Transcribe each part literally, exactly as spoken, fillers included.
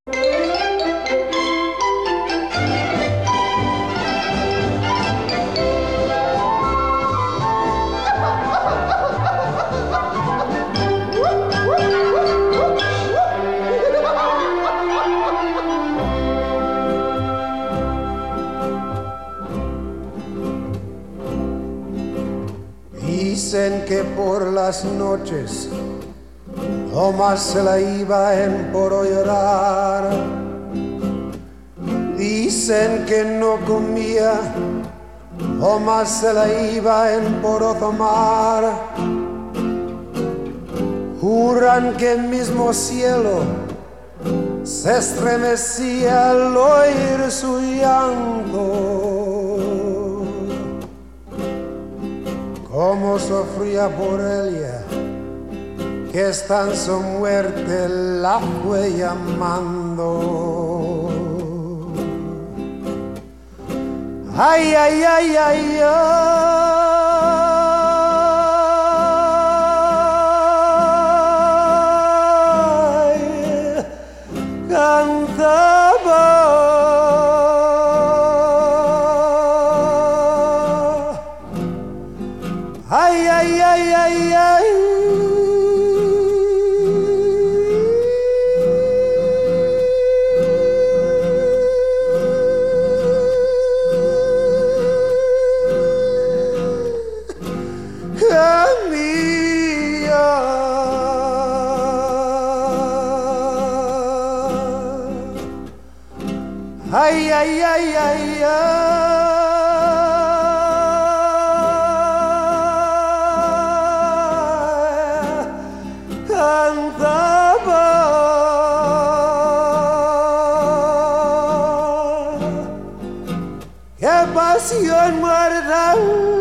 Dicen que por las noches Tomás se la iba en poro llorar. Dicen que no comía, Tomás se la iba en poro tomar. Juran que el mismo cielo se estremecía al oír su llanto. Cómo sufría por ella, que está en su muerte la fue llamando. Ay, ay, ay, ay, ay, cantaba. Ay, ay, ay, ay, ay. Ay, ay, ay, ay, ay, cantaba. Qué pasión muerta.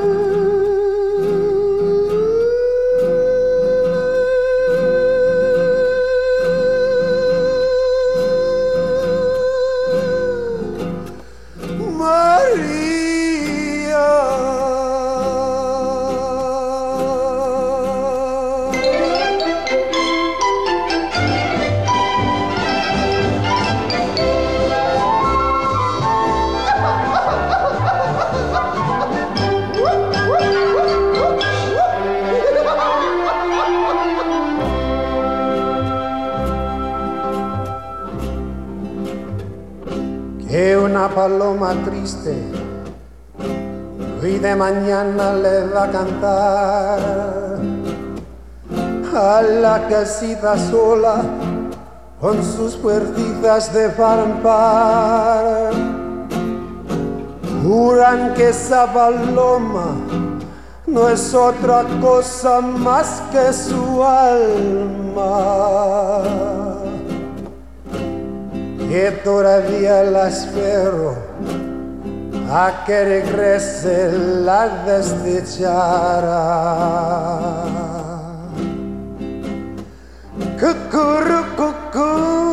Que una paloma triste hoy de mañana le va a cantar a la casita sola con sus puertitas de par en par. Juran que esa paloma no es otra cosa más que su alma, que todavía la espero a que regrese la desdichada. Cucurru, cucú,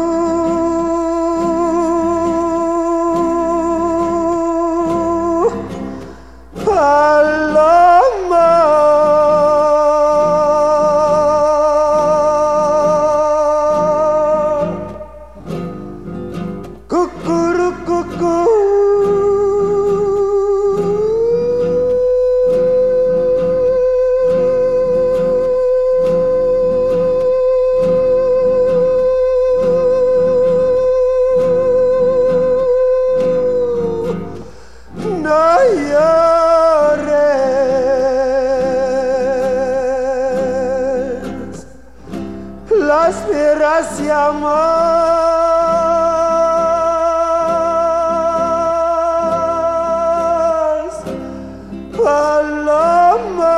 paloma. Cucurru, cucú. No llores las miras de amor, paloma.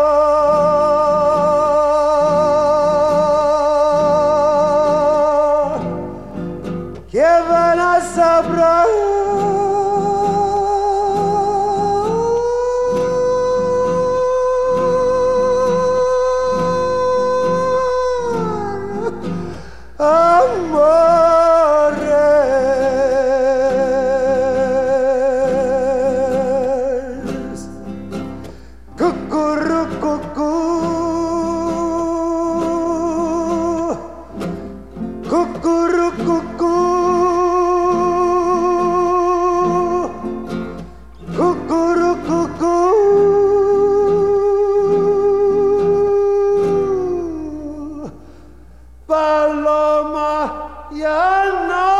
Que van a saber amores. Cucurru, cucú, cucurru, cucú. ya no